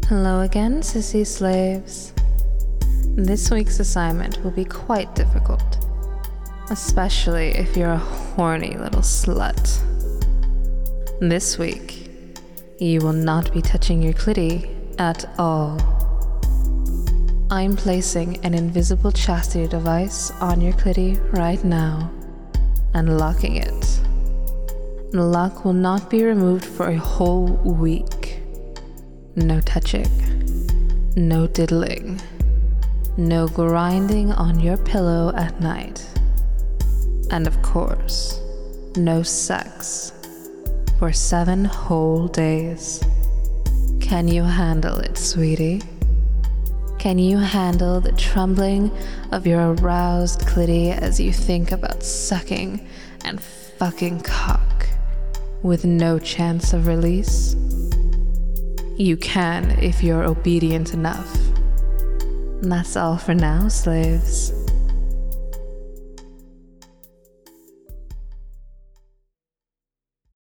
Hello again, sissy slaves. This week's assignment will be quite difficult, especially if you're a horny little slut. This week, you will not be touching your clitty at all. I'm placing an invisible chastity device on your clitty right now and locking it. The lock will not be removed for a whole week. No touching, no diddling, no grinding on your pillow at night, and of course, no sex for 7 whole days. Can you handle it, sweetie? Can you handle the trembling of your aroused clitty as you think about sucking and fucking cock with no chance of release? You can if you're obedient enough. And that's all for now, slaves.